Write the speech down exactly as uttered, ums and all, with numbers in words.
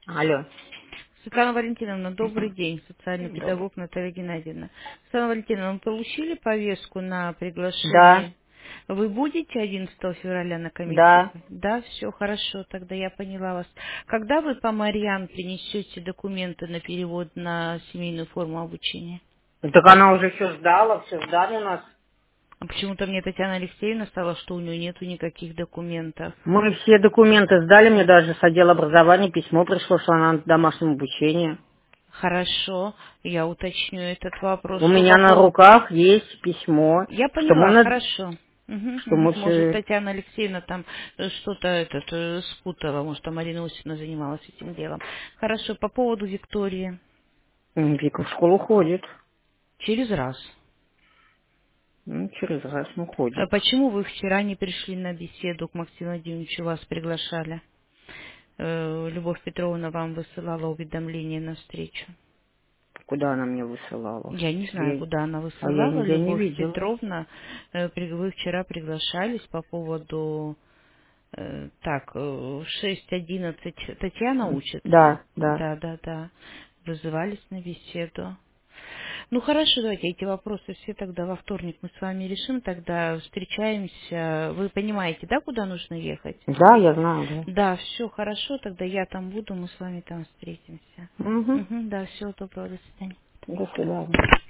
Алло. Светлана Валентиновна, добрый день, социальный Добрый. педагог Наталья Геннадьевна. Светлана Валентиновна, вы получили повестку на Да, приглашение? Вы будете одиннадцатого февраля на комиссии? да. Да, все хорошо, тогда я поняла вас. Когда вы по Марьян принесете документы на перевод на семейную форму обучения? Так она уже все сдала, все сдали у нас. А почему-то мне Татьяна Алексеевна сказала, что у нее нету никаких документов. Мы все документы сдали, мне даже с отдела образования письмо пришло, что она на домашнем обучении. Хорошо, я уточню этот вопрос. У Что меня по на поводу... руках есть письмо, Я что мы, поняла, на- хорошо. Мгм, что мгм. мы Может, все... Татьяна Алексеевна там э, что-то этот, э, спутала, может, там Марина Осиповна занималась этим делом. Хорошо, по поводу Виктории. Вика в школу ходит. Через раз. Ну, через раз, ну, А ходит. почему вы вчера не пришли на беседу к Максиму Владимировичу, вас приглашали? Э, Любовь Петровна вам высылала уведомление на встречу. Куда она мне высылала? Я не знаю, Я... куда она А я высылала. нигде не Любовь видела. Петровна, э, при- вы вчера приглашались по поводу... э, Так, э, в шесть одиннадцать Татьяна учится? Да, да. Да, да, да. Вызывались на беседу. Ну хорошо, давайте эти вопросы все тогда во вторник мы с вами решим, тогда встречаемся. Вы понимаете, да, куда нужно ехать? Да, я знаю, Да, все хорошо, тогда я там буду, мы с вами там встретимся. да. Угу. Угу, да, всего доброго, до свидания. До свидания.